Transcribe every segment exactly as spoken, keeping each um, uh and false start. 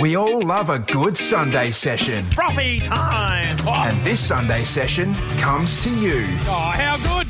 We all love a good Sunday session. Frothy time! Oh, And this Sunday session comes to you. oh, how good!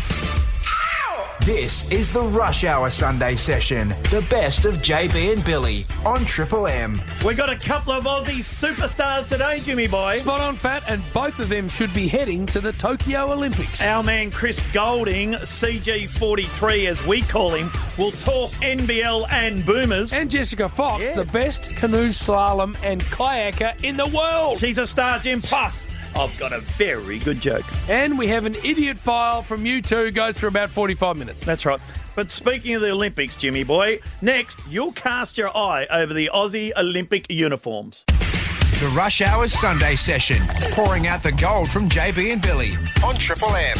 This is the Rush Hour Sunday session. The best of J B and Billy on Triple M. We got a couple of Aussie superstars today, Jimmy boy. Spot on, Fat, and both of them should be heading to the Tokyo Olympics. Our man Chris Golding, C G forty-three as we call him, will talk N B L and boomers. And Jessica Fox, Yes. the best canoe slalom and kayaker in the world. She's a star, Jim. Plus, I've got a very good joke. And we have an idiot file from you two, goes for about forty-five minutes. That's right. But speaking of the Olympics, Jimmy boy, next you'll cast your eye over the Aussie Olympic uniforms. The Rush Hour Sunday session. Pouring out the gold from J B and Billy on Triple M.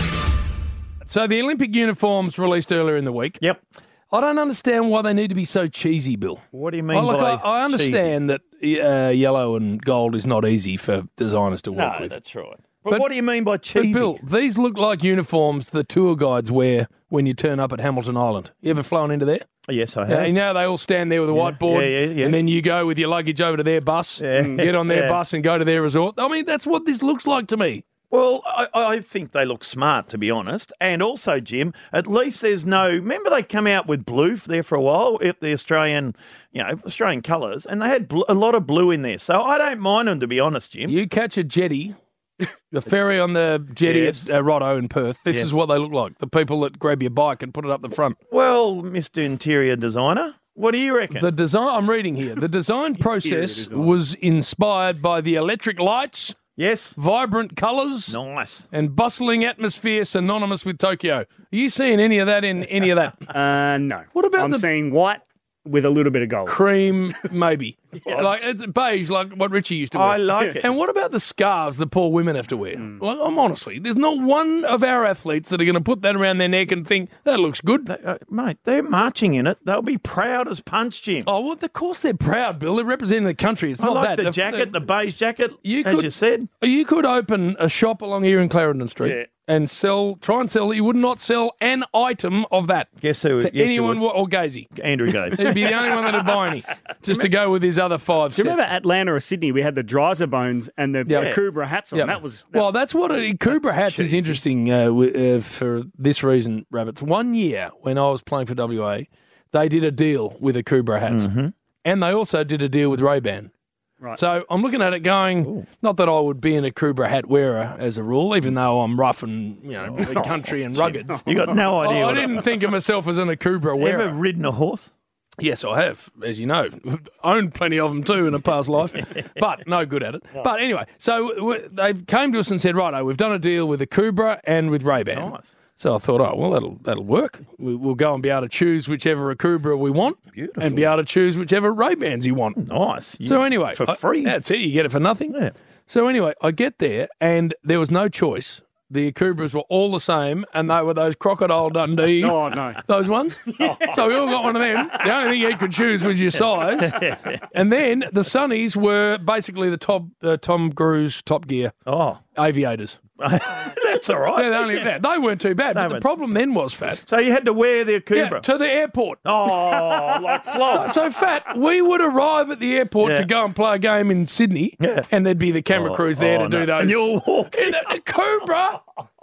So the Olympic uniforms released earlier in the week. Yep. I don't understand why they need to be so cheesy, Bill. What do you mean Oh, look, by I, I understand that uh, yellow and gold is not easy for designers to cheesy? work No, with. that's right. But, But- what do you mean by But cheesy? Bill, these look like uniforms the tour guides wear when you turn up at Hamilton Island. You ever flown into there? Yes, I Yeah, have. you know they all stand there with a whiteboard, yeah, yeah, yeah. and then you go with your luggage over to their bus, Yeah. and get on their Yeah. bus and go to their resort. I mean, that's what this looks like to me. Well, I, I think they look smart, to be honest. And also, Jim, at least there's no... Remember they come out with blue there for a while, if the Australian, you know, Australian colours, and they had bl- a lot of blue in there. So I don't mind them, to be honest, Jim. You catch a jetty, the ferry on the jetty Yes. at uh, Rotto in Perth. This Yes. is what they look like. The people that grab your bike and put it up the front. Well, Mister Interior Designer, what do you reckon? The design, I'm reading here, the design process design. was inspired by the electric lights, Yes? vibrant colours, Nice. and bustling atmosphere synonymous with Tokyo. Are you seeing any of that in any of that? Uh, no. What about I'm the- seeing white with a little bit of gold. Cream, maybe. Like it's beige, like what Richie used to wear. I like it. And what about the scarves the poor women have to wear? Well, I'm honestly, there's not one of our athletes that are going to put that around their neck and think that looks good. They- uh, mate, they're marching in it. They'll be proud as punch, Jim. Oh, well, of course they're proud, Bill. They're representing the country. It's I not like that. the jacket, the beige jacket, You as could- you said. You could open a shop along here in Clarendon Street Yeah. and sell, try and sell. You would not sell an item of that Guess who? to yes, you anyone would. or Gazy. Andrew Gaze. He'd be the only one that'd buy any, just to go with his other five Do you sets. remember Atlanta or Sydney? We had the Dreiser bones and the Yeah. Kubra hats on. Yeah. That was that, well, that's what a Kubra hats is cheesy. interesting uh, w- uh, for this reason, Rabbits. One year when I was playing for W A, they did a deal with a Kubra hats, and they also did a deal with Ray-Ban. Right. So I'm looking at it going, not that I would be in a Kubra hat wearer as a rule, even though I'm rough and you know country and rugged. You got no idea. I, I what didn't think of myself as an a Kubra Ever wearer. ridden a horse? Yes, I have, as you know. Owned plenty of them too in a past life, but no good at it. But anyway, so w- they came to us and said, righto, we've done a deal with the Kubra and with Ray-Ban. Nice. So I thought, oh, well, that'll that'll work. We, we'll go and be able to choose whichever Akubra we want Beautiful. and be able to choose whichever Ray-Bans you want. Nice. You- So anyway. for I- free. that's it. You get it for nothing. Yeah. So anyway, I get there and there was no choice. The Akubras were all the same and they were those Crocodile Dundee. Oh, no. Those ones. So we all got one of them. The only thing you could choose was your size. And then the Sunnies were basically the top, uh, Tom Cruise Top Gear Oh, aviators. that's all right. They're the only, they, they weren't too bad. But the weren't. problem then was, Fat, So you had to wear the yeah, Akubra. to the airport. Oh, like flops. So, Fat, we would arrive at the airport Yeah. to go and play a game in Sydney, Yeah. and there'd be the camera Oh, crews there oh, to do no. those. And you'll walk in a, a Cobra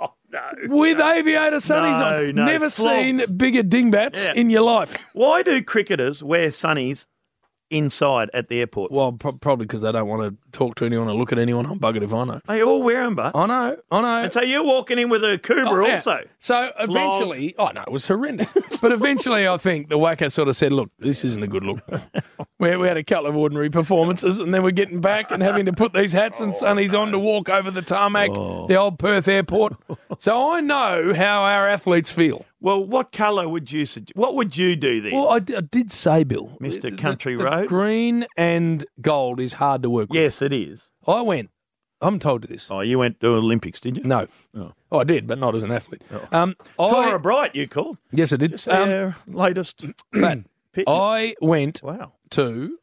with aviator sunnies No, on. no, Never flops. seen bigger dingbats Yeah. in your life. Why do cricketers wear sunnies inside at the airport? Well, pro- probably because they don't want to talk to anyone or look at anyone. I'm buggered if I know. They all wear them, but. I know, I know. And so you're walking in with a Kubra Oh, yeah. also. So eventually, oh no, it was horrendous. But eventually, I think the whacker sort of said, "Look, this isn't a good look." we, we had a couple of ordinary performances, and then we're getting back and having to put these hats and sunnies on to walk over the tarmac, the old Perth airport. So I know how our athletes feel. Well, what colour would you suggest? What would you do there? Well, I, d- I did say, Bill, Mister the- Country the Road? green and gold is hard to work with. Yes, it is. I went. I'm told to this. Oh, you went to Olympics, did you? No. Oh. Oh, I did, but not as an athlete. Um, I, Tara Bright, you called. yes, I did. Just Um, their latest Fat. picture. I went Wow. to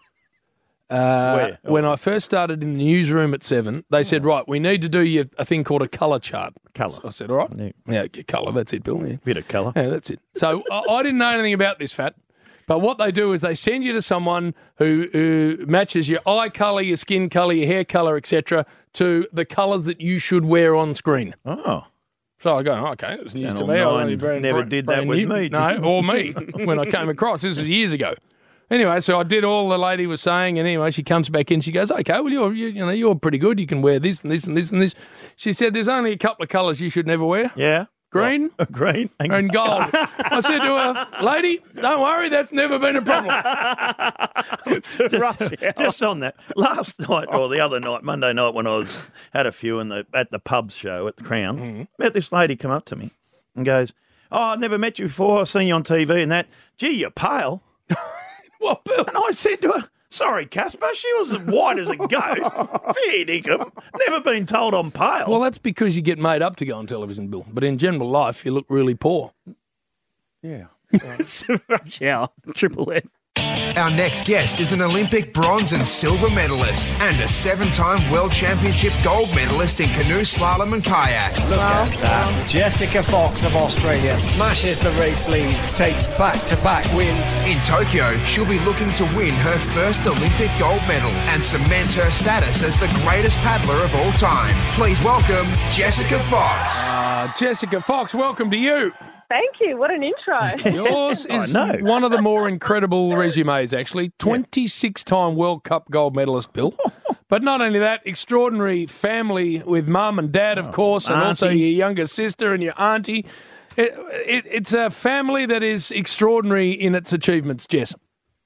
uh, Where? when I first started in the newsroom at seven. They said, right, we need to do you a thing called a colour chart. Colour. I said, all right. Yeah. Yeah, get colour. That's it, Bill. Yeah, Bit of colour. yeah that's it. So I, I didn't know anything about this, Fat. But what they do is they send you to someone who, who matches your eye colour, your skin colour, your hair colour, et cetera, to the colours that you should wear on screen. Oh. So I go, oh, okay, it was news to Channel me. I nine only brand, never brand, did that brand with new. me, No, did you? or me when I came across. This is years ago. Anyway, so I did all the lady was saying, and anyway, she comes back in. She goes, "Okay, well, you're you, you know you're pretty good. You can wear this and this and this and this." She said, "There's only a couple of colours you should never wear: Yeah. green What? Green and, and gold." I said to her, "Lady, don't worry, that's never been a problem." It's a rush hour. Just on that, last night or the other night, Monday night, when I was had a few in the at the pubs show at the Crown, Mm-hmm. met this lady come up to me and goes, "Oh, I've never met you before. I've seen you on T V and that. Gee, you're pale." What, Bill? And I said to her, "Sorry, Casper, she was as white as a ghost. Fair dinkum. Never been told I'm pale." Well, that's because you get made up to go on television, Bill. But in general life, you look really poor. yeah. It's a rush hour. Triple M. Our next guest is an Olympic bronze and silver medalist and a seven-time World Championship gold medalist in canoe slalom and kayak. Look at that. Jessica Fox of Australia smashes the race lead, takes back-to-back wins. In Tokyo, she'll be looking to win her first Olympic gold medal and cement her status as the greatest paddler of all time. Please welcome Jessica Fox. Uh, Jessica Fox, welcome to you. Thank you. What an intro. Yours is know. one of the more incredible resumes, actually. twenty-six-time World Cup gold medalist, Bill. But not only that, extraordinary family with mum and dad, of course, and also auntie. your younger sister and your auntie. It, it, it's a family that is extraordinary in its achievements, Jess.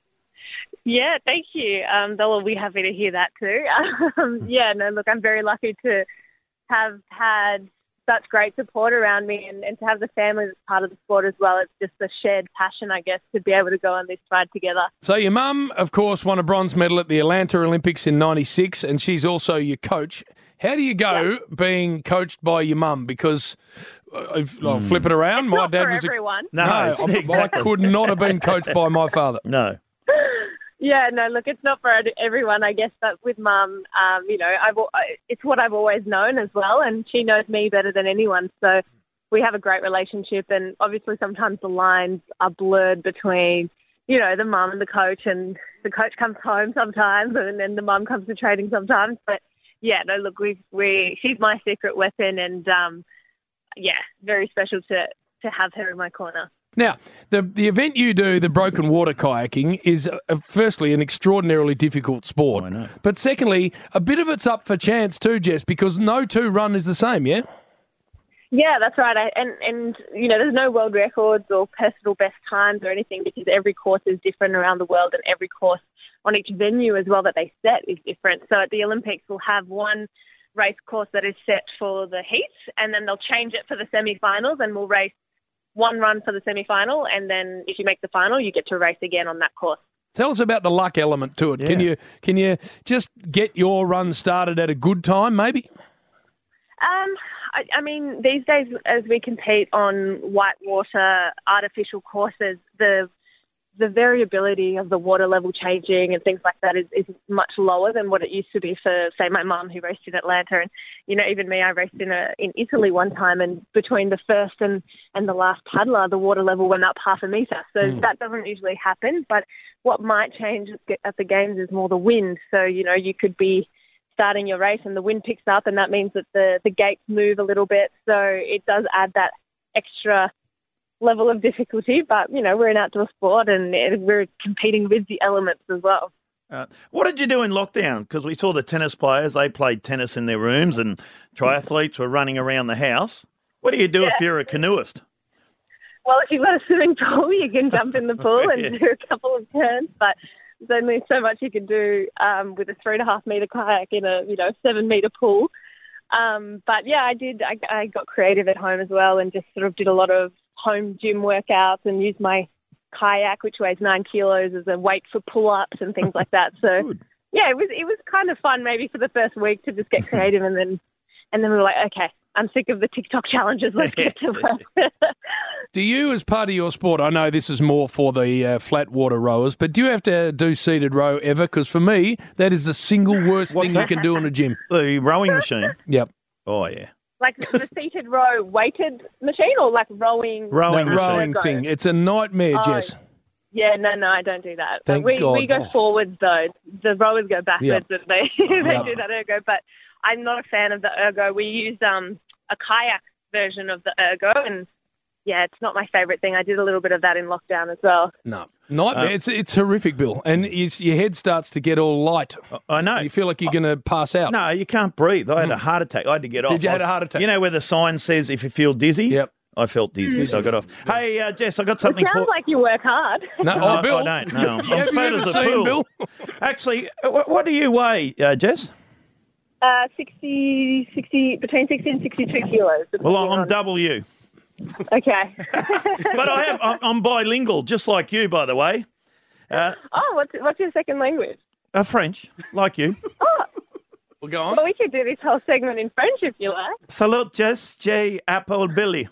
Yeah, thank you. Um, they'll all be happy to hear that too. Um, yeah, no, look, I'm very lucky to have had such great support around me and, and to have the family that's part of the sport as well. It's just a shared passion, I guess, to be able to go on this ride together. So your mum, of course, won a bronze medal at the Atlanta Olympics in ninety-six, and she's also your coach. How do you go being coached by your mum? Because uh, if, I'll flip it around. My Not dad for was a, everyone. No, no, it's I, exactly. I could not have been coached by my father. No. Yeah, no, look, it's not for everyone, I guess, but with Mum, um, you know, I've, it's what I've always known as well, and she knows me better than anyone, so we have a great relationship, and obviously sometimes the lines are blurred between, you know, the mum and the coach, and the coach comes home sometimes, and then the mum comes to training sometimes, but yeah, no, look, we we she's my secret weapon, and um, yeah, very special to, to have her in my corner. Now, the the event you do, the broken water kayaking, is uh, firstly an extraordinarily difficult sport. I know. But secondly, a bit of it's up for chance too, Jess, because no two run is the same, yeah? Yeah, that's right. I, and, and, you know, there's no world records or personal best times or anything because every course is different around the world and every course on each venue as well that they set is different. So at the Olympics, we'll have one race course that is set for the heats and then they'll change it for the semi-finals and we'll race one run for the semi-final, and then if you make the final, you get to race again on that course. Tell us about the luck element to it. Can Yeah. you can you just get your run started at a good time, maybe? Um, I, I mean, these days, as we compete on whitewater artificial courses, the the variability of the water level changing and things like that is, is much lower than what it used to be for, say, my mum who raced in Atlanta. And, you know, even me, I raced in a, in Italy one time, and between the first and, and the last paddler, the water level went up half a metre. So mm. that doesn't usually happen. But what might change at the games is more the wind. So, you know, you could be starting your race and the wind picks up, and that means that the, the gates move a little bit. So it does add that extra level of difficulty, but, you know, we're an outdoor sport and we're competing with the elements as well. Uh, what did you do in lockdown? Because we saw the tennis players, they played tennis in their rooms and triathletes were running around the house. What do you do Yeah. if you're a canoeist? Well, if you've got a swimming pool, you can jump in the pool and Yes. do a couple of turns, but there's only so much you can do um, with a three and a half metre kayak in a, you know, seven metre pool. Um, but yeah, I did, I, I got creative at home as well and just sort of did a lot of home gym workouts and used my kayak, which weighs nine kilos, as a weight for pull-ups and things like that. So Good. yeah, it was it was kind of fun maybe for the first week to just get creative, and then and then we were like, okay, I'm sick of the TikTok challenges. Let's get to work. Do you, as part of your sport, I know this is more for the uh, flat water rowers, but do you have to do seated row ever? Because for me, that is the single worst thing you can do in a gym. The rowing machine? Yep. Oh, yeah. Like the seated row weighted machine, or like rowing? Rowing That machine. rowing Go. thing. It's a nightmare, Oh, Jess. Yeah, no, no, I don't do that. Thank we God. we go Oh. forwards though. The rowers go backwards Yep. and they they Yep. do that ergo. But I'm not a fan of the ergo. We use um a kayak version of the ergo, and yeah, it's not my favourite thing. I did a little bit of that in lockdown as well. No. Nightmare. Um, it's it's horrific, Bill. And you, your head starts to get all light. I know. You feel like you're going to pass out. No, you can't breathe. I had a heart attack. I had to get off. Did you I have was- a heart attack? You know where the sign says if you feel dizzy? Yep. I felt dizzy, so I got off. Hey, uh, Jess, I got It something sounds for like you work hard. No, No, oh, Bill. I don't. No, Have I'm you fat ever as a seen fool. Bill? Actually, what, what do you weigh, uh, Jess? Uh, sixty, sixty, between sixty and sixty-two kilos. Well, depending I'm on- double you, Okay. but I have. I'm, I'm bilingual, just like you, by the way. Uh, Oh, what's what's your second language? uh, French, like you. Well, go on. Well, we could do this whole segment in French if you like. Salut, Jess, J, Apple, Billy.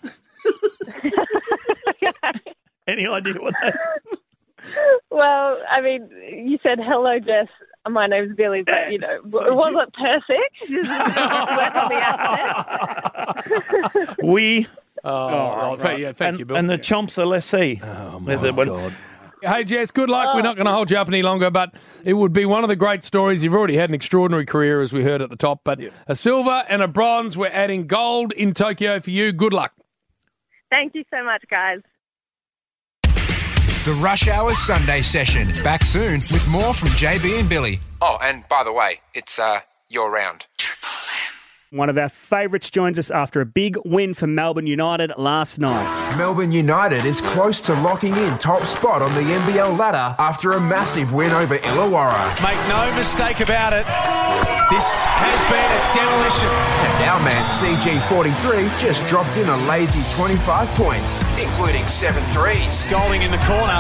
Any idea what that? Well, I mean, you said hello, Jess. My name's Billy, but you know, So it wasn't you- perfect. Just work on the accent. We Oh, right, thank, yeah, thank and, you, Bill. and the chomps are lessee. oh, The- my the one- God. Hey, Jess, good luck. We're not going to hold you up any longer, but it would be one of the great stories. You've already had an extraordinary career, as we heard at the top, but a silver and a bronze. We're adding gold in Tokyo for you. Good luck. Thank you so much, guys. The Rush Hour Sunday session. Back soon with more from J B and Billy. Oh, and by the way, it's uh your round. One of our favourites joins us after a big win for Melbourne United last night. Melbourne United is close to locking in top spot on the N B L ladder after a massive win over Illawarra. Make no mistake about it, this has been a demolition. And our man C G forty-three just dropped in a lazy twenty-five points, including seven threes. Golding in the corner.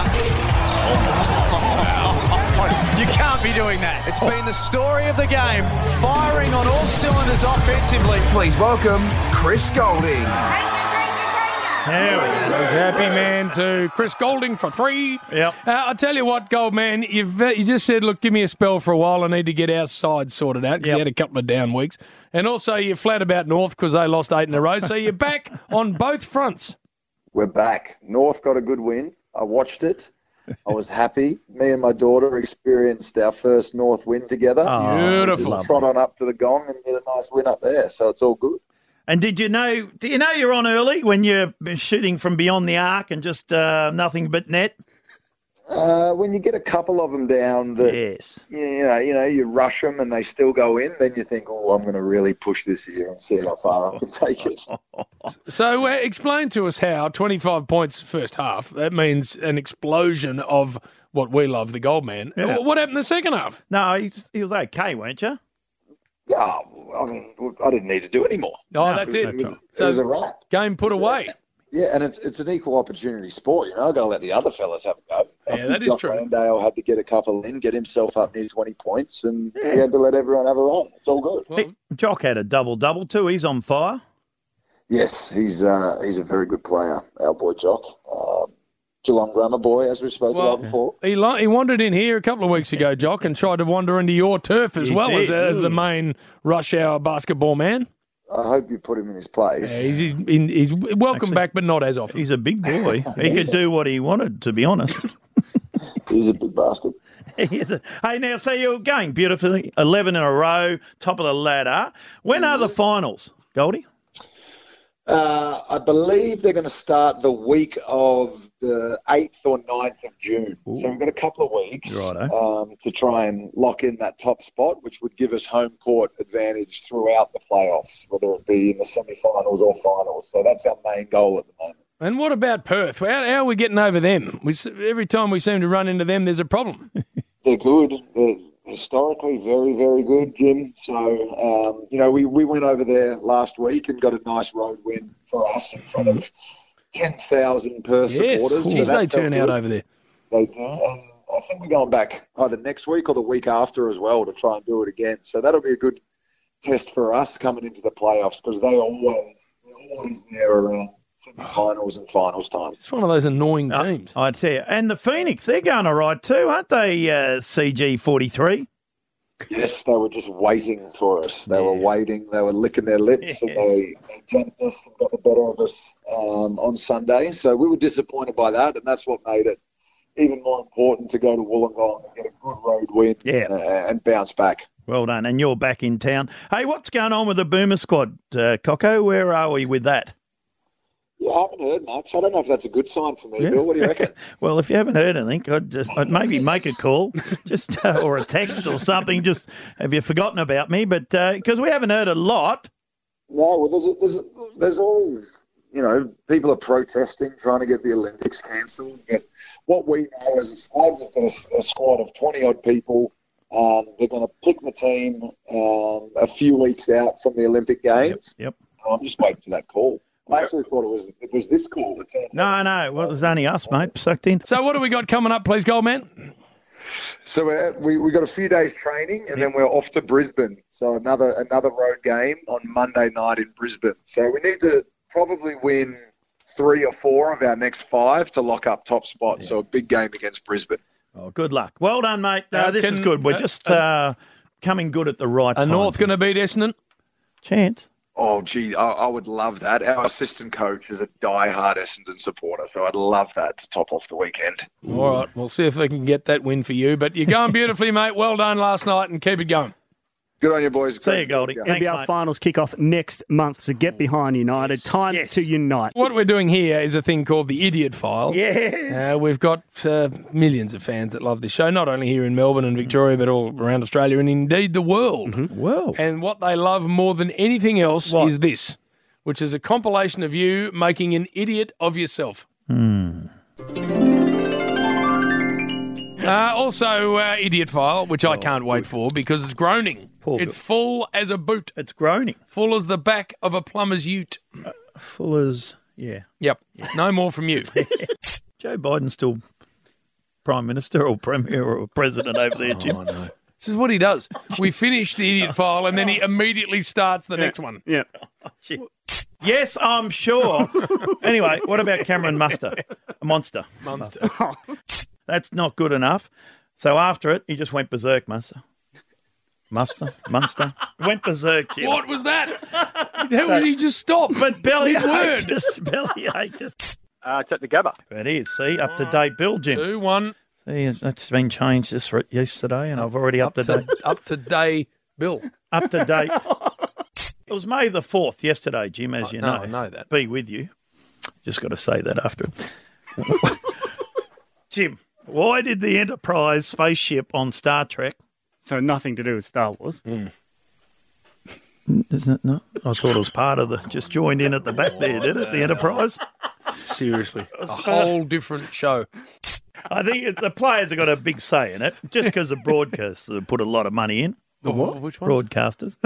You can't be doing that. It's been the story of the game, firing on all cylinders offensively. Please welcome Chris Golding. There we go. Happy man to Chris Golding for three. Yep. Uh, I tell you what, Goldman, you've uh, you just said, look, give me a spell for a while. I need to get our side sorted out because Yep. you had a couple of down weeks. And also you're flat about North because they lost eight in a row. So you're back on both fronts. We're back. North got a good win. I watched it. I was happy. Me and my daughter experienced our first North win together. Beautiful. Just trot on up to the Gong and get a nice win up there. So it's all good. And did you know? Do you know you're on early when you're shooting from beyond the arc and just uh, nothing but net? Uh, when you get a couple of them down that Yes. you know, you know, you rush them and they still go in, then you think, oh, I'm going to really push this here and see how far I can take it. So uh, explain to us how twenty-five points first half, that means an explosion of what we love, the Goldman. Yeah. What happened the second half? No, he, he was okay, weren't you? Yeah, I mean, I didn't need to do any more. Oh, No, that's It it. was, it So was a wrap. game put away. Yeah, and it's it's an equal opportunity sport. You know, I've got to let the other fellas have a go. I Yeah, think that is Jock true. Landale had to get a couple in, get himself up near twenty points, and he had to let everyone have a run. It's all good. Well, Jock had a double-double too. He's on fire. Yes, he's uh, he's a very good player, our boy Jock. Um, Geelong Grammar boy, as we spoke Well, about before. He, li- he wandered in here a couple of weeks ago, Jock, and tried to wander into your turf as He well as, did. as the main rush hour basketball man. I hope you put him in his place. Yeah, he's, he's, he's welcome Actually, back, but not as often. He's a big boy. He could do what he wanted, to be honest. He's a big bastard. He is a- hey, now, so you're going beautifully, eleven in a row, top of the ladder. When are the finals, Goldie? Uh, I believe they're going to start the week of the eighth or ninth of June. So we've got a couple of weeks Righto. um, to try and lock in that top spot, which would give us home court advantage throughout the playoffs, whether it be in the semi-finals or finals. So that's our main goal at the moment. And what about Perth? How, how are we getting over them? We, s- every time we seem to run into them, there's a problem. They're good. They're historically very, very good, Jim. So, um, you know, we, we went over there last week and got a nice road win for us in front of ten thousand Perth Yes, supporters. So geez, they that felt turn out good. over there. They do. And I think we're going back either next week or the week after as well to try and do it again. So that'll be a good test for us coming into the playoffs because they always, they're always there around semi-finals and finals time. It's one of those annoying Uh, teams. I tell you. And the Phoenix, they're going all right too, aren't they, uh, C G forty-three? Yes, they were just waiting for us. They were waiting. They were licking their lips, and they, they jumped us and got the better of us um, on Sunday. So we were disappointed by that, and that's what made it even more important to go to Wollongong and get a good road win Yeah. uh, and bounce back. Well done. And you're back in town. Hey, what's going on with the Boomer squad, uh, Coco? Where are we with that? Yeah, I haven't heard much. I don't know if that's a good sign for me, Yeah. Bill. What do you reckon? Well, if you haven't heard anything, I'd, just, I'd maybe make a call just uh, or a text or something. Just have you forgotten about me? But because uh, we haven't heard a lot. No, well, there's, a, there's, a, there's always, you know, people are protesting, trying to get the Olympics cancelled. But what we know as a squad, we've got a, a squad of twenty-odd people. Um, they're going to pick the team um, a few weeks out from the Olympic Games. Yep. I'm just waiting for that call. I actually thought it was it was this call. That turned No, no. Well, it was only us, mate, sucked in. So what do we got coming up, please, Goldman? So we're, we we got a few days training, and then we're off to Brisbane. So another another road game on Monday night in Brisbane. So we need to probably win three or four of our next five to lock up top spot. So a big game against Brisbane. Oh, good luck. Well done, mate. Uh, Uh, this can- is good. We're uh, just uh, coming good at the right Are time. North going to beat Essendon? Chance. Oh, gee, I, I would love that. Our assistant coach is a die-hard Essendon supporter, so I'd love that to top off the weekend. All right, we'll see if we can get that win for you. But you're going beautifully, mate. Well done last night, and keep it going. Good on you, boys. See you, Goldie. Yeah. Thanks, N B L mate. finals kick off next month, so get behind United. Time Yes. to unite. What we're doing here is a thing called the Idiot File. Yes. Uh, we've got uh, millions of fans that love this show, not only here in Melbourne and Victoria, but all around Australia and indeed the world. Well. And what they love more than anything else What? is this, which is a compilation of you making an idiot of yourself. Uh, also, uh, Idiot File, which I can't wait for because it's groaning. Poor It's Bill. full as a boot, It's groaning. full as the back of a plumber's ute. Full as, yeah. Yep, no more from you. Joe Biden's still Prime Minister or Premier or President over there, Jim. This is what he does. We finish the Idiot File and then he immediately starts the next one. Yeah. Shit. Yes, I'm sure. Anyway, what about Cameron Muster? A monster. Monster. That's not good enough. So after it, he just went berserk, Muster. Muster? Munster? Went berserk, Jim. What was that? How did he just stop? But belly Mid-word. ache, just belly ache. Just... Uh, it's at the Gabba. It is. See, up to date bill, Jim. Two, one. See, that's been changed just for yesterday, and I've already up, to date. Up to day, Bill. Up to date. It was May the fourth yesterday, Jim, as you no, know. I know that. Be with you. Just got to say that after. Jim, why did the Enterprise spaceship on Star Trek? So nothing to do with Star Wars. Isn't it? No, I thought it was part of the. Just joined in at the back there, did it? The Enterprise. Seriously. A whole different show. I think the players have got a big say in it, just because the broadcasters have put a lot of money in. The what? Which one? Broadcasters.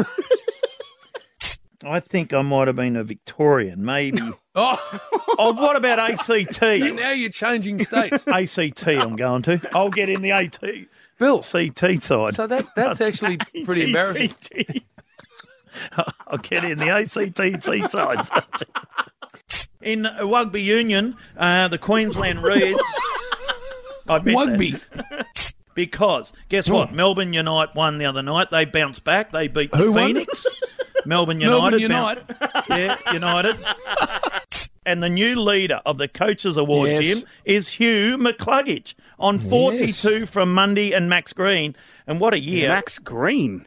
I think I might have been a Victorian, maybe. Oh, Oh, what about A C so T? now you're changing states. A C T I'm going to. I'll get in the A T. Bill, C T side. so that that's actually pretty embarrassing. A T C T. I'll get in the A C T T side. In Rugby Union, uh, the Queensland Reds. I bet that. Rugby. Because, guess what? Melbourne United won the other night. They bounced back. They beat Who won? Phoenix. Melbourne United. Melbourne United. bounced- yeah, United. And the new leader of the Coaches Award, Yes. Jim, is Hugh McCluggage on forty-two from Mundy and Max Green. And what a year. Max Green.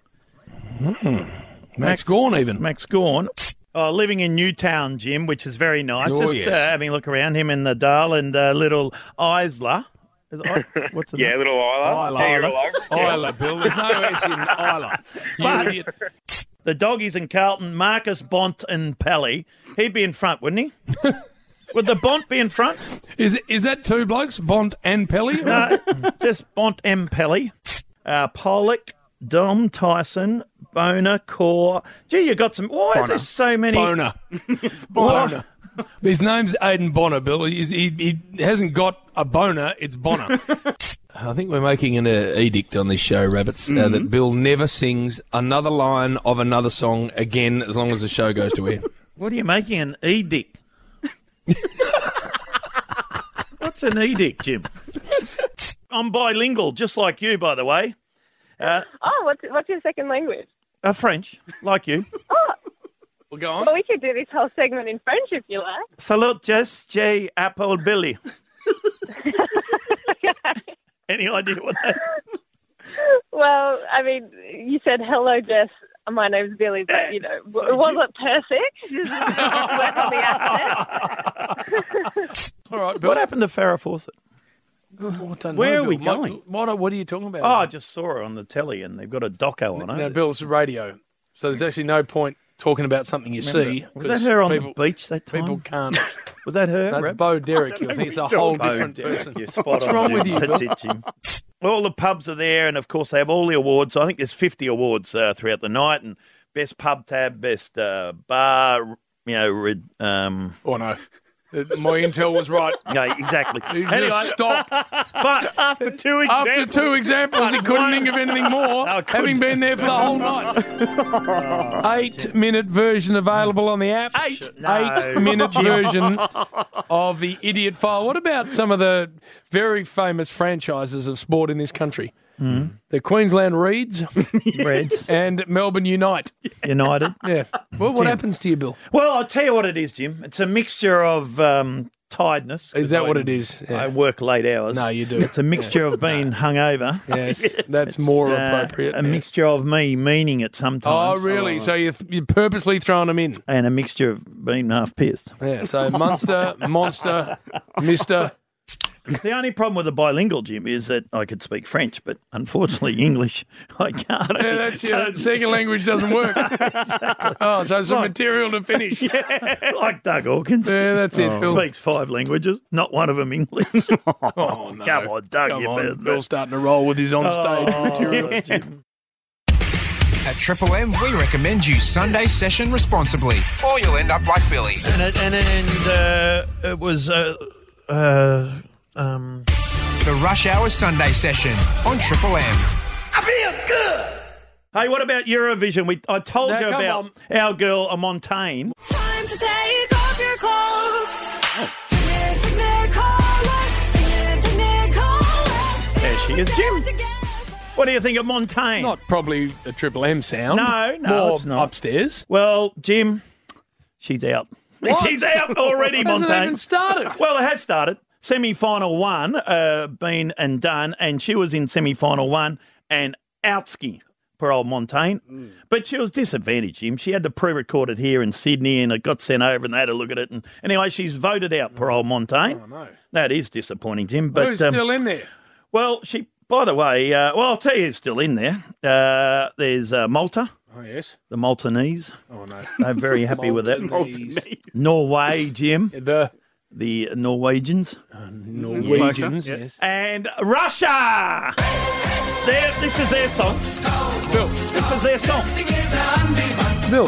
Max Gorn even. Max Gorn. Oh, living in Newtown, Jim, which is very nice. Oh, Just yes. uh, having a look around him and Nadal and uh, little Isla. Is it, I- what's the Yeah, name? little Isla. Isla. Yeah, you're all over. Isla, Bill. There's no S in Isla. You idiot. The doggies in Carlton, Marcus Bont and Pelly. He'd be in front, wouldn't he? Would the Bont be in front? Is is that two blokes, Bont and Pelly? No, just Bont and Pelly. Uh, Pollock, Dom, Tyson, Boner, Core. Gee, you got some. Why is there so many? Boner. It's Boner. His name's Aidan Bonner, Bill. He's, he, he hasn't got a boner, it's Bonner. I think we're making an uh, edict on this show, Rabbits, uh, that Bill never sings another line of another song again as long as the show goes to air. What are you making an edict? What's an edict, Jim? I'm bilingual, just like you, by the way. Uh, Oh, what's, what's your second language? uh, French, like you. Well, go on. Well, we could do this whole segment in French if you like. Salut, Jess, J, Apple, Billy. Any idea what that Well, I mean, you said, hello, Jess. My name's Billy, but, you know, So it wasn't you- perfect. Just work on the accent. All right, Bill. What happened to Farrah Fawcett? Oh, I don't Where know, are we Bill. going? What, what, what are you talking about? Oh, I just saw her on the telly and they've got a doco on her. Now, Bill, it's radio, so there's actually no point talking about something you see. Was that 'cause her on people, the beach that time? People can't. Was that her? That's Reb? Bo Derek. I, think it's a whole Oh, different Derek, person. you're spot What's on, wrong Jim. with you, That's Bill? it, Jim. All the pubs are there, and of course they have all the awards. I think there's fifty awards uh, throughout the night, and best pub tab, best uh, bar, you know, red, um, Oh, no. Uh, My intel was right. yeah, exactly. He Anyway, just stopped. but After two examples. After two examples, he couldn't think of anything more, I couldn't. having been there for the whole night. Eight-minute version available on the app. Eight? No. Eight-minute version of the Idiot File. What about some of the very famous franchises of sport in this country? Mm. The Queensland Reds Reds, and Melbourne Unite. United. Yeah. Well, what Jim. happens to you, Bill? Well, I'll tell you what it is, Jim. It's a mixture of um, tiredness. 'cause Is that I- what it is? Yeah. I work late hours. No, you do. It's a mixture of being hungover. Yes, that's more Uh, appropriate. A yeah. mixture of me meaning it Oh, sometimes. really? So you're, you're purposely throwing them in? And a mixture of being half pissed. Yeah, so Munster, Monster, Mister The only problem with the bilingual, Jim, is that I could speak French, but unfortunately English I can't. Yeah, that's your that second language doesn't work. Oh, so some Like- material to finish. Yeah, Like Doug Hawkins. that's it, Bill. Speaks five languages, not one of them English. Oh, no. Come on, Doug, Come you on, better- Bill's starting to roll with his on-stage Oh, material. Jim. At Triple M, we recommend you Sunday session responsibly, or you'll end up like Billy. And it, and, and uh, it was uh, uh, um, The Rush Hour Sunday session on Triple M. Hey, what about Eurovision? We I told Now, you come about on. our girl, a Montaigne. Time to take off your clothes. Take it, take it, collar. Take it, take it, collar. There she is, Jim. Together. What do you think of Montaigne? Not probably a Triple M sound. No, no, More it's not. upstairs. Well, Jim, she's out. What? She's out already, Hasn't Montaigne. even started. Well, it had started. Semi-final one, uh, been and done, and she was in semi-final one and outski, poor old Montaigne. Mm. But she was disadvantaged, Jim. She had to pre-record it here in Sydney, and it got sent over, and they had a look at it. And anyway, she's voted out, poor old Montaigne. Oh, no. That is disappointing, Jim. But Who's um, still in there? well, she. By the way, uh, well, I'll tell you who's still in there. Uh, there's uh, Malta, Oh, yes. the Maltese. Oh, no. They're very happy with that. Maltese. Norway, Jim, The the Norwegians. Norwegians, Yeah. yes. And Russia! Their, this is their song. Bill, This is their song. Bill,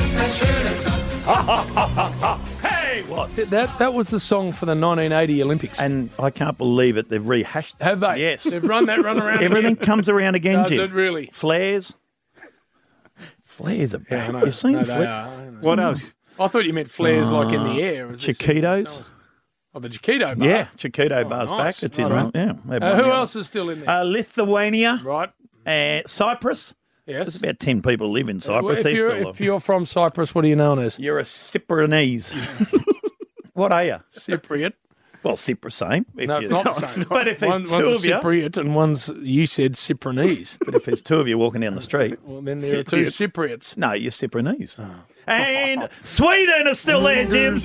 Hey, what? that, that was the song for the nineteen eighty Olympics. And I can't believe it. They've rehashed it. Have they? Yes. They've run that run around Everything again. comes around again, Does Jim. it really? Flares. Flares are Yeah, I back. know. You've seen No, they flares? are. I know. What else? I thought you meant flares like in the air. as they said. Chiquitos. Oh, the Chiquito bar. Yeah, Chiquito Oh, bar's nice. back. It's in, All right. right? Yeah. they've Uh, won who the- else is still in there? Uh, Lithuania, right. uh, Cyprus. Yes. There's about ten people live in Well, Cyprus. if, They're you're, still if you're from Cyprus, what are you known as? You're a Cyprianese. What are you? Cypriot. Well, Cyprus, same. If No, it's you- not the same. But if there's One, two one's of a you, Cypriot and one's, you said, Cyprinese. but if there's two of you walking down the street, Well, then there are two Cypriots. Cypriots. No, you're Cyprianese. And Sweden is still there, Jim.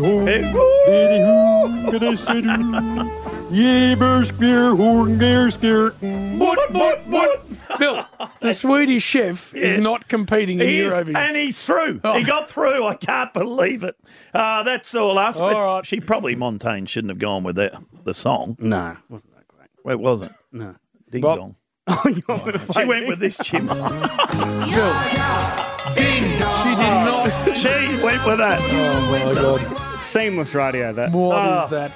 What, what, what? Bill, the Swedish chef Yes. is not competing in He is, Eurovision. and he's through. Oh. He got through. I can't believe it. Uh, that's all us. All but right. She probably, Montaigne, shouldn't have gone with that, the song. No, wasn't that great. Well, it wasn't. No. Ding Bob. dong. Oh, you're She went with this, Jim. Bill. Ding dong. She did not. She went with that. Oh, my God. Seamless radio, that. What Oh. is that?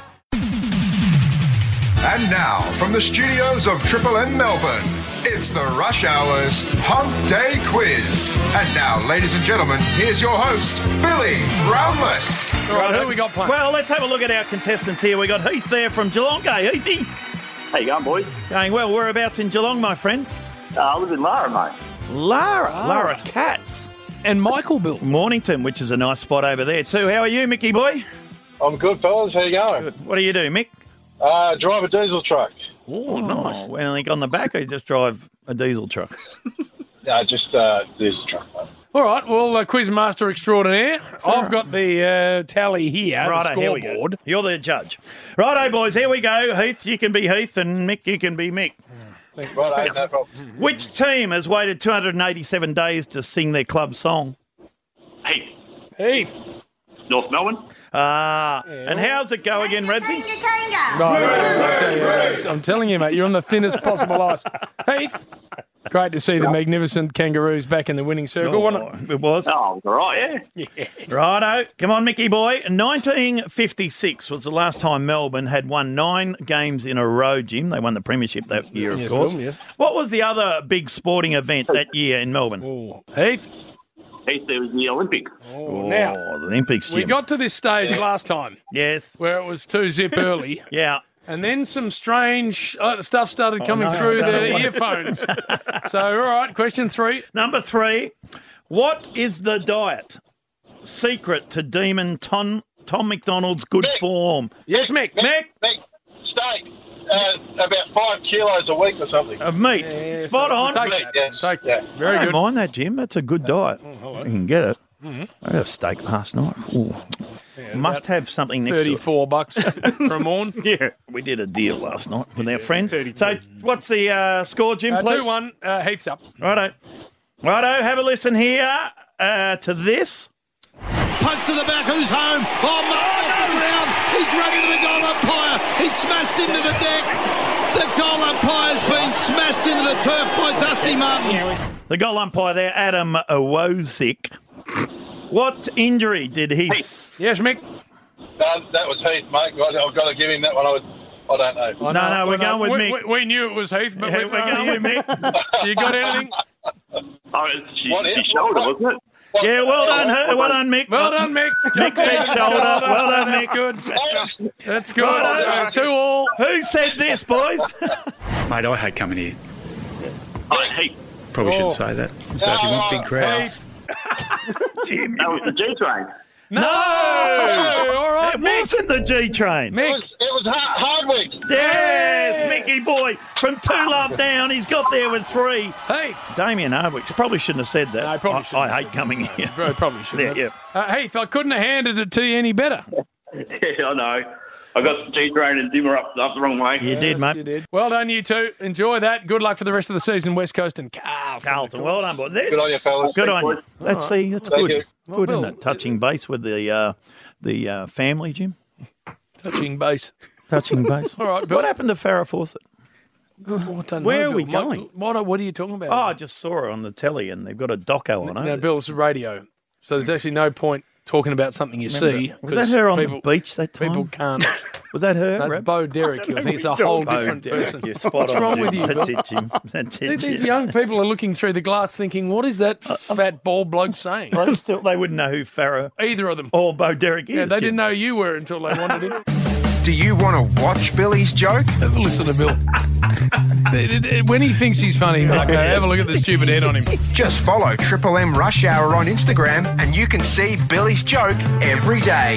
And now, from the studios of Triple M Melbourne, it's the Rush Hours Hump Day Quiz. And now, ladies and gentlemen, here's your host, Billy Brownless. All right, who we got playing? Well, let's have a look at our contestants here. We got Heath there from Geelong. Hey, Heathy. How you going, boys? Going well. Whereabouts in Geelong, my friend? Uh, I live in Lara, mate. Lara. Lara Katz. And Michael Bill. Mornington, which is a nice spot over there too. How are you, Mickey boy? I'm good, fellas. How you going? Good. What do you do, Mick? Uh, drive a diesel truck. Oh, nice. Well, like on the back, or you just drive a diesel truck? No, just uh, diesel truck, mate. All right, well, uh, Quizmaster extraordinaire, I've got the uh, tally here, the Righto, here we scoreboard. go. You're the judge. Righto, boys, here we go. Heath, you can be Heath, and Mick, you can be Mick. Right, no problems. Which team has waited two hundred eighty-seven days to sing their club song? Heath. Heath. North Melbourne. Ah, and how's it go again, Redsy? No, I'll tell you, I'm telling you, mate, you're on the thinnest possible ice. Heath, great to see the magnificent Kangaroos back in the winning circle, wasn't it? It was. Oh, all right, yeah. Yeah. Righto. Come on, Mickey boy. nineteen fifty-six was the last time Melbourne had won nine games in a row, Jim. They won the premiership that year, of Yes, course. well, yes. What was the other big sporting event that year in Melbourne? Oh, Heath. Heath, there was the Olympics. Oh, Oh, now, the Olympics, Jim. we got to this stage last time Yes. where it was two zip early. Yeah. And then some strange uh, stuff started coming no, through I don't the know what- earphones. So, all right, question three. Number three. What is the diet secret to Demon Tom, Tom McDonald's good Mick. form? Yes, Mick. Mick? Mick, steak. Uh, about five kilos a week or something. Of meat. Yeah, Spot so on. take Meat, that. yes. Take Yeah. that. Very I don't good. mind that, Jim. That's a good diet. hello. You can get it. Mm-hmm. I had a steak last night. Ooh. Must have something next to it. thirty-four bucks for a morn. Yeah, we did a deal last night with our friends. So, what's the uh, score, Jim, Uh, please? two one, uh, Heath's up. Righto. Righto, have a listen here uh, to this. Punch to the back, who's home? Oh, Martin round. He's running to the goal umpire. He's smashed into the deck. The goal umpire's been smashed into the turf by Dusty Martin. The goal umpire there, Adam Wozik. What injury did he... s- Yes, Mick. No, that was Heath, mate. I- I've got to give him that one. I, would, I don't know. I No, know, no, we're I know. going with we, Mick. We, we knew it was Heath, but Yeah, we're, we're going with Mick. You got anything? Oh, it's she, What she is- shoulder, what- wasn't it? Yeah, well done, her- well done, Mick. Well done, Mick. Mick said shoulder. Well done, That's Mick. good. That's good. Righto. So, two all. Who said this, boys? Mate, I hate coming here. Oh, Heath. Probably Oh. shouldn't say that. So if you want big crowds. Jim. That was the G train. No! All right, It Mick. wasn't the G train. It Mick. was, it was hard, Hardwick. Yes, Mickey boy. From two love down, he's got there with three. Heath. Damien Hardwick. Probably shouldn't have said that. No, probably I, shouldn't I have hate coming here. Bro, probably should Yeah, have. yeah. Uh, Heath, I couldn't have handed it to you any better. Yeah, I know. I got the G train and Dimmer up, up the wrong way. You did, Yes, mate. You did. Well done, you two. Enjoy that. Good luck for the rest of the season, West Coast and Carlton. Carlton, well done, boy. There- Good on you, fellas. Good on you. That's see, that's Thank good. you. Well, Good, isn't Bill, it? Touching base with the uh, the uh, family, Jim. Touching base. Touching base. All right, Bill. What happened to Farrah Fawcett? Oh, I don't Where know, are we Bill. going? What, what, what are you talking about? Oh, I just saw her on the telly, and they've got a doco on her. no, Bill, it's radio. So there's actually no point talking about something you see. Was that her on people, the beach that time? People can't. Was that her? That's Reb? Bo Derek. I, think it's a whole different person. You're spot What's on, wrong Jim. with you, That's Bill? it, Jim. That's it, These Jim. young people are looking through the glass thinking, what is that fat bald bloke saying? They still, they wouldn't know who Farrah Either of them. or Bo Derek is. Yeah, they Jim. didn't know you were until they wanted it. Do you want to watch Billy's joke? Have a listen to Bill. It- it- when he thinks he's funny, Marco, have a look at the stupid head on him. Just follow Triple M Rush Hour on Instagram and you can see Billy's joke every day.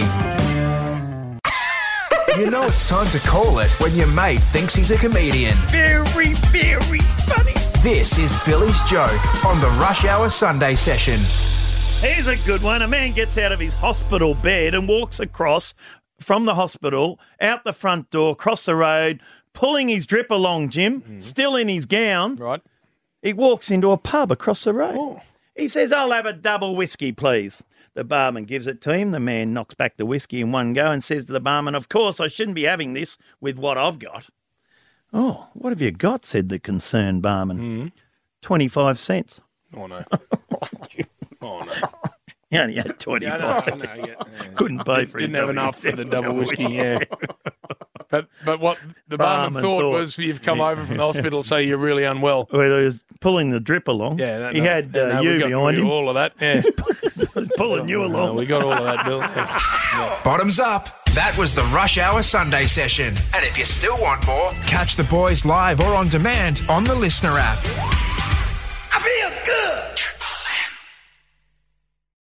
You know it's time to call it when your mate thinks he's a comedian. Very, very funny. This is Billy's joke on the Rush Hour Sunday session. Here's a good one. A man gets out of his hospital bed and walks across from the hospital, out the front door, across the road, pulling his drip along, Jim, still in his gown. Right. He walks into a pub across the road. Oh. He says, I'll have a double whiskey, please. The barman gives it to him. The man knocks back the whiskey in one go and says to the barman, of course, I shouldn't be having this with what I've got. Oh, what have you got? Said the concerned barman. Mm-hmm. twenty-five cents. Oh, no. Oh, no. He only had twenty-five. Yeah, no, no, yeah, yeah. Couldn't pay for his Didn't have double- enough for the double double whiskey, whiskey. yeah. But but what the barman, Barman thought, thought. was you've come over from the hospital, so you're really unwell. Well, he was pulling the drip along. Yeah, that, he no, had yeah, uh, no, we you got behind him, all of that. Yeah, pulling you No, along. we got all of that, Bill. Yeah. Bottoms up. That was the Rush Hour Sunday session. And if you still want more, catch the boys live or on demand on the Listener app. I feel good.